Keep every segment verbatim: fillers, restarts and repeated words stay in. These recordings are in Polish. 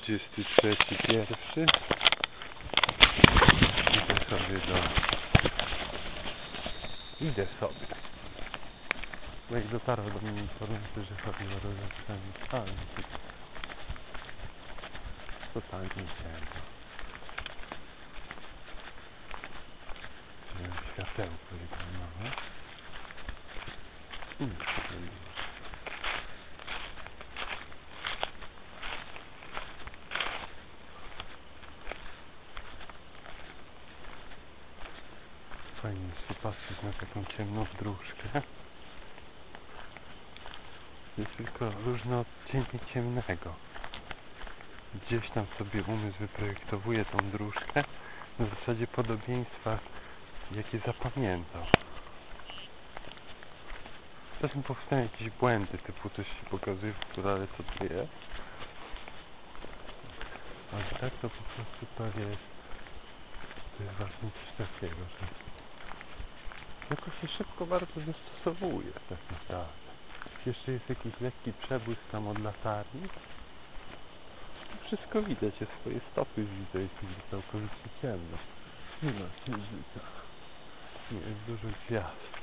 dwudziesty trzeci pierwszy. Idę sobie do... Idę sobie. No jak dotarła do mnie informacja, że chodzi o rozeznanie spalni. Totalnie ciemno. Wziąłem światełko jedno małe. Mm. Fajnie się patrzeć na taką ciemną dróżkę. Jest tylko różne odcienie ciemnego. Gdzieś tam sobie umysł wyprojektowuje tą dróżkę na zasadzie podobieństwa, jakie zapamiętał. Czasem powstają jakieś błędy, typu coś się pokazuje w okulary, co to jest. Ale tak to po prostu to jest, to jest właśnie coś takiego, że jakoś się szybko bardzo dostosowuje tak naprawdę. Jeszcze jest jakiś lekki przebłysk tam od latarni. Wszystko widać, ja swoje stopy widzę, jest całkowicie ciemno. Nie ma księżyca. Nie jest dużo gwiazd.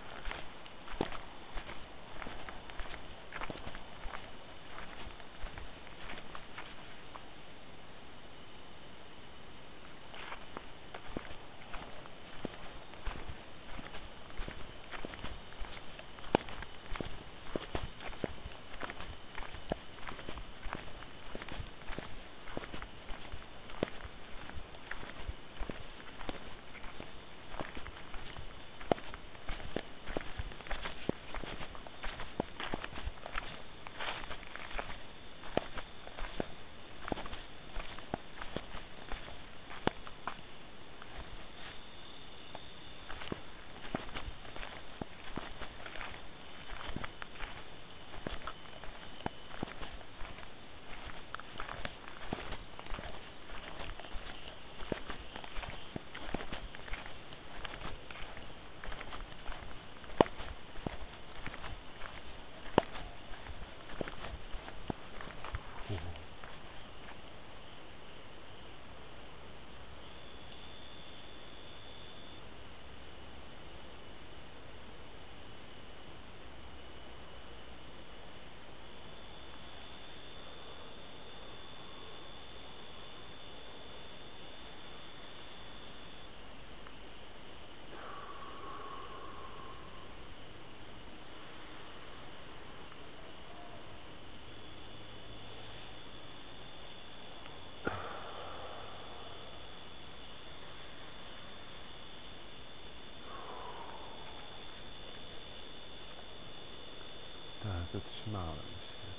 Tak, zatrzymałem się.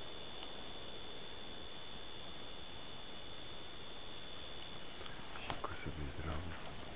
Siku sobie zrobię.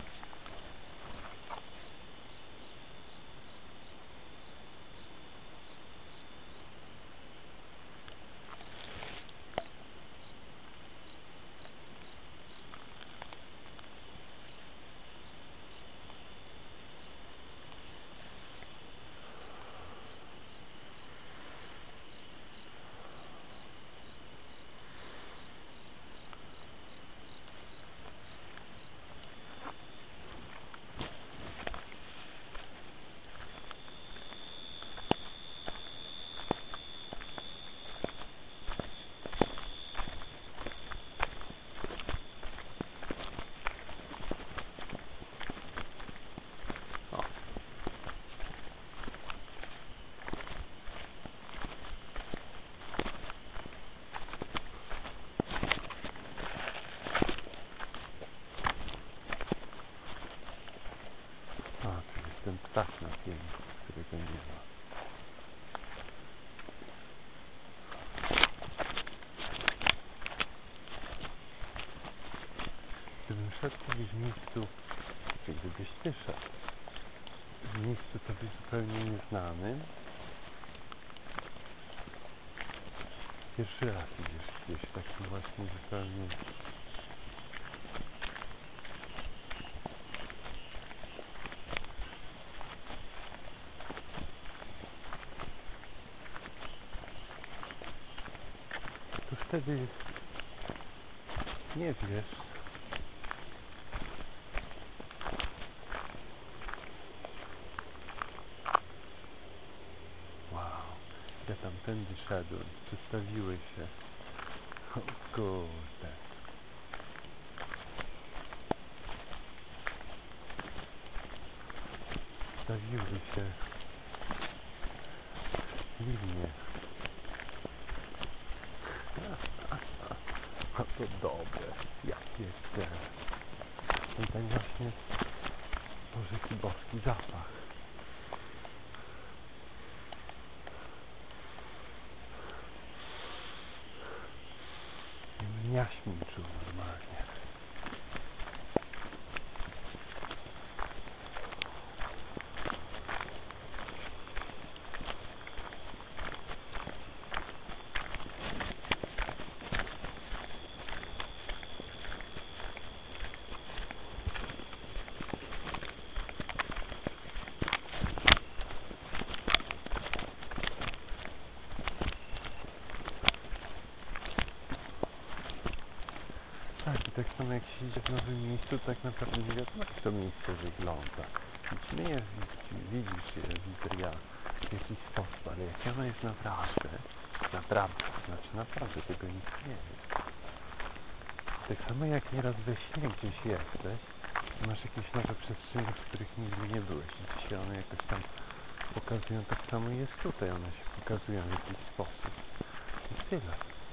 Ten ptak na pięknie, którego nie ma. Gdybym szedł gdzieś w miejscu, czy gdybyś ty szedł w miejscu tobie zupełnie nieznanym, pierwszy raz idziesz gdzieś takim właśnie zupełnie to wtedy Nie wiesz. Wow, ja tamtędy szedłem, przestawiły się. O kurde. Przestawiły się linie. A to dobre, ja pierdzielę. I ten właśnie Boże, jaki boski zapach. Jaśmińczył normalnie. Tak, i tak samo jak się idzie w nowym miejscu, tak naprawdę nie wiadomo, jak to miejsce wygląda. Nic nie jest, widzisz je, widzę ja w jakiś sposób, ale jak ono jest naprawdę, naprawdę, znaczy naprawdę tego nic nie jest. Tak samo jak nieraz we śnie gdzieś jesteś, masz jakieś nowe przestrzenie, w których nigdy nie byłeś i ci się one jakoś tam pokazują, tak samo jest tutaj, one się pokazują w jakiś sposób. I tyle.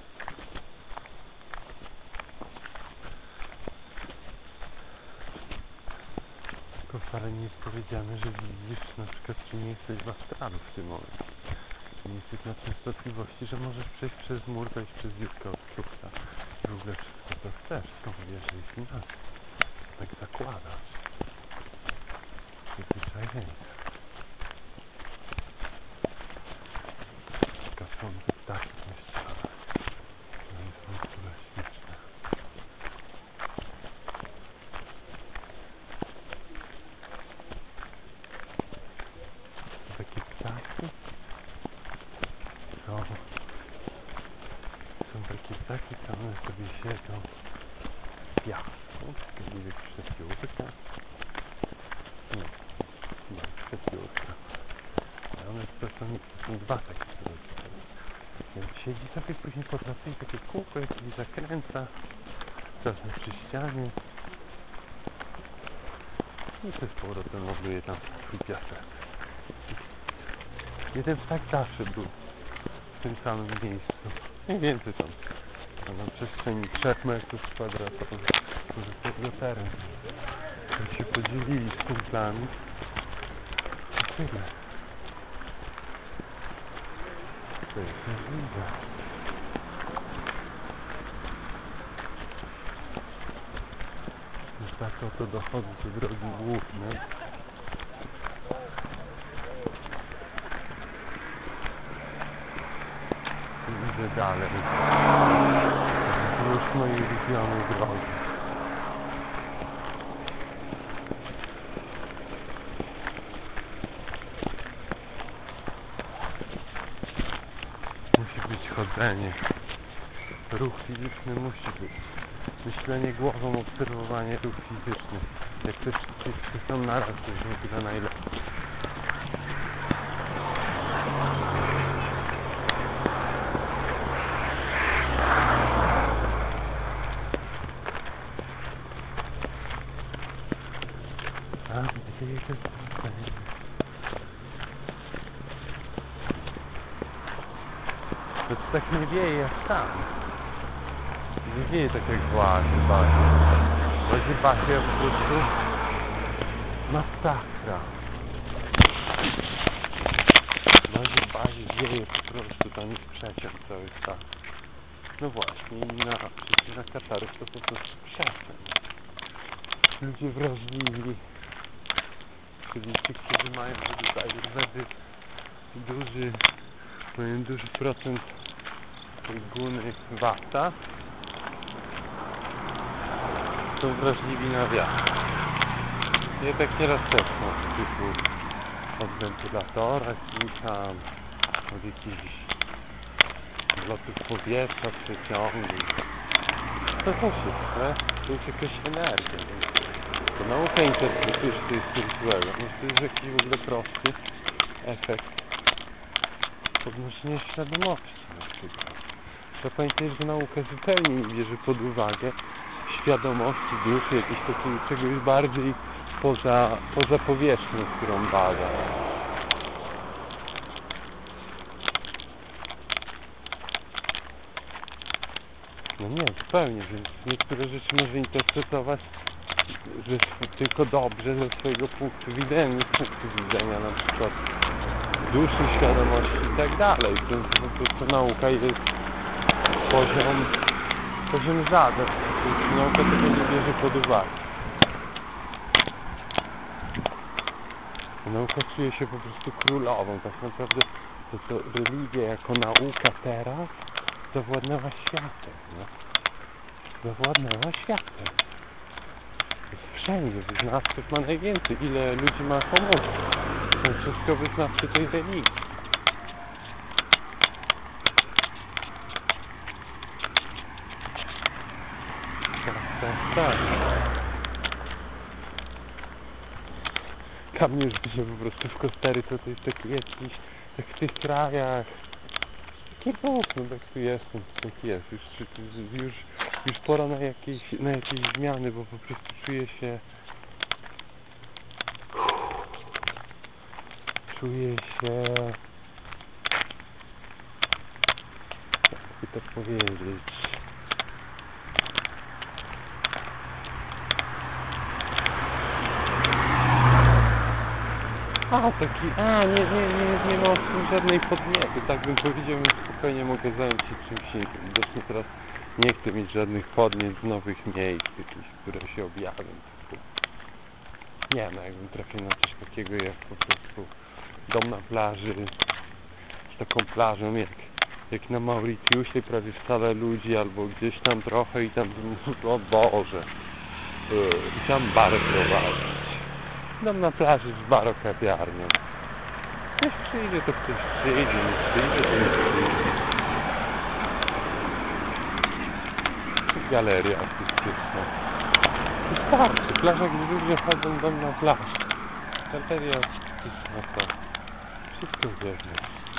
Tylko wcale nie jest powiedziane, że widzisz na przykład, czy nie jesteś w astralu w tym momencie. Nie jesteś na częstotliwości, że możesz przejść przez mur, wejść przez dziurkę od flukta. I w ogóle wszystko co chcesz. No wiesz, że jest inaczej. Tak zakładasz. Przyzwyczajenie. Taka są ptaki nieszczere. No i są które śliczne. Takie ptaki są, są takie ptaki, co one sobie siedzą w piasku, czyli jak przepiórka. Nie, nie, przepiórka. A one to są, to są dwa takie rodziny. Więc siedzi sobie, później potrafi takie kółko jakieś zakręca, czasem przy ścianie. I to z powrotem ląduje tam swój piasek. Jeden ptak zawsze był w tym samym miejscu. Mniej więcej tam, tam na przestrzeni trzech metrów kwadratowych. Może to teren. Jak się podzielili z kumplami. I tyle. To jest możliwe. Już tak oto dochodzi do drogi głównej. I idę dalej. Już mojej ulubionej drogi. Musi być chodzenie. Ruch fizyczny musi być. Myślenie głową, obserwowanie, ruch fizyczny. Jak te wszystkie trzy są naraz, to jest w ogóle najlepiej. A, gdzie jest ten? To tak nie wieje jak tam. Nie wieje tak jak w Łazie Bazie. W Łazie Bazie po prostu masakra. W Łazie Bazie wieje po prostu, tam jest przeciąg cały czas. No właśnie, i na, przecież na Katarach to po prostu przeciąg. Ludzie wrażliwi, czyli ci, którzy mają tutaj wtedy duży, mają duży procent tej gumy wata, są wrażliwi na wiatr. Ja tak nieraz też mam, typu od wentylatora, jakimś tam, od jakichś lotów powietrza, przeciągu. to też jest, nie? To jest jakaś energia. To nauka interpretuje, że to jest coś złego. Może to jest jakiś w ogóle prosty efekt podnoszenia świadomości na przykład. Trzeba pamiętać, że nauka zupełnie nie bierze pod uwagę świadomości duszy, jakiegoś takiego czegoś bardziej poza, poza powierzchnią, którą bada. No nie, zupełnie, więc niektóre rzeczy może interpretować że tylko dobrze ze swojego punktu widzenia, z punktu widzenia na przykład duszy, świadomości i tak dalej. Więc po prostu nauka jest poziom, poziom zadań. Nauka tego nie bierze pod uwagę. Nauka czuje się po prostu królową. Tak naprawdę to, to religia jako nauka teraz zawładnęła światem. No? Zawładnęła światem. Wszędzie wyznawców ma najwięcej. Ile ludzi ma komórki? Są wszystko wyznawcy tej religii. Tak, tak, tak. Dla mnie już się po prostu w Kostaryce to jest taki jakiś, tak w tych krajach taki bóg, no tak tu jest, no tak jest. Już, już, już pora na jakieś, na jakieś zmiany, bo po prostu czuję się czuję się jakby to powiedzieć a taki, a nie, nie, nie, nie mam w tym żadnej podniety, tak bym powiedział, że spokojnie mogę zająć się czymś innym. Widocznie teraz nie chcę mieć żadnych podniet z nowych miejsc, jakichś, które się objawią. Nie no, jakbym trafił na coś takiego jak po prostu dom na plaży, z taką plażą jak, jak na Mauritiusie, prawie wcale ludzi, albo gdzieś tam trochę i tam, o Boże, i tam bar prowadzić. Dom na plaży z barokawiarnią. Ktoś przyjdzie, to ktoś przyjdzie, nie przyjdzie, to nie przyjdzie. Galeria artystyczna. Wystarczy, plaża, gdzie ludzie chodzą, dom na plaży. Galeria artystyczna to wszystko wiemy.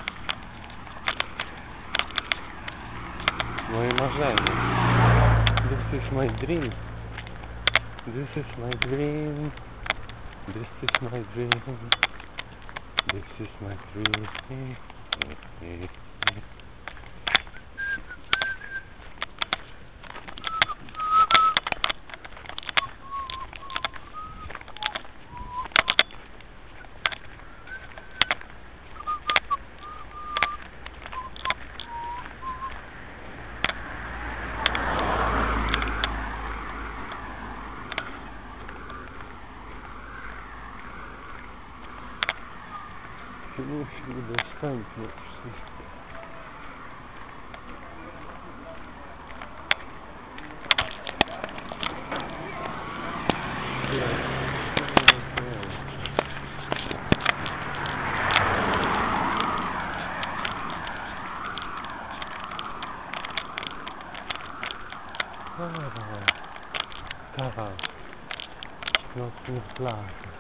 Moje marzenie. This is my dream. This is my dream. This is my dream. This is my dream. Musi udostępniać wszystko. Tak, nocny plaż.